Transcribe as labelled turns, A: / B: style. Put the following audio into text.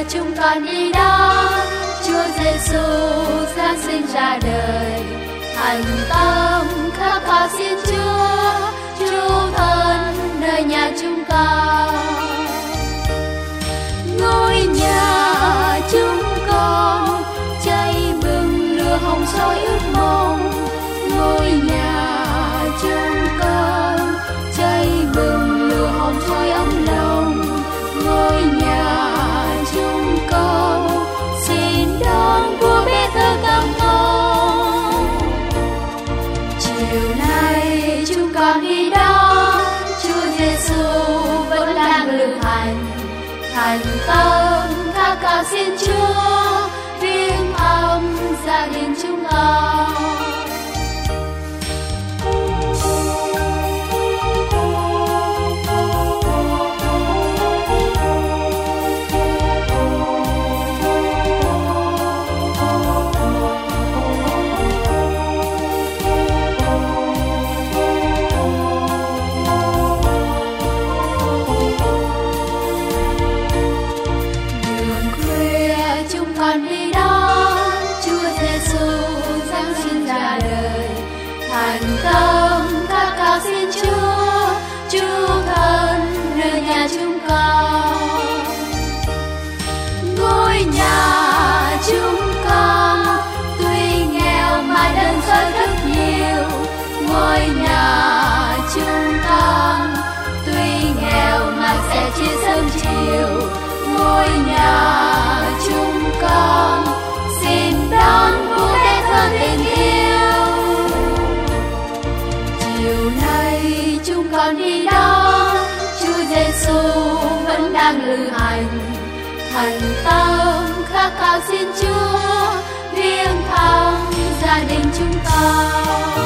A: chúng con đi đó. Chúa Giêsu Giáng sinh ra đời, thành tâm khát khao xin Chúa trú thân nơi nhà chúng con. Ngôi nhà chúng con cháy bừng lửa hồng soi ước mong. Ngôi nhà chúng con cháy bừng lửa hồng soi ấm lòng. Ngôi nhà chúng con xin đón vua bé thơ cảm thông. Chiều nay chúng con đi đó, Chúa Giêsu vẫn đang lữ hành, thành tâm khát khao xin Chúa viếng thăm gia đình chúng con. Đi đó, Chúa Giêsu Giáng sinh ra đời, thành tâm khát khao xin Chúa trú thân nơi nhà chúng con. Ngôi nhà chúng con tuy nghèo mà đơn sơ rất nhiều. Ngôi nhà chúng con tuy nghèo mà sẽ chia sớm chiều. Ngôi nhà chúng con xin đón vua bé thơ tình yêu. Chiều nay chúng con đi đó, Chúa Giêsu vẫn đang lữ hành, thành tâm khát khao xin Chúa viếng thăm gia đình chúng con.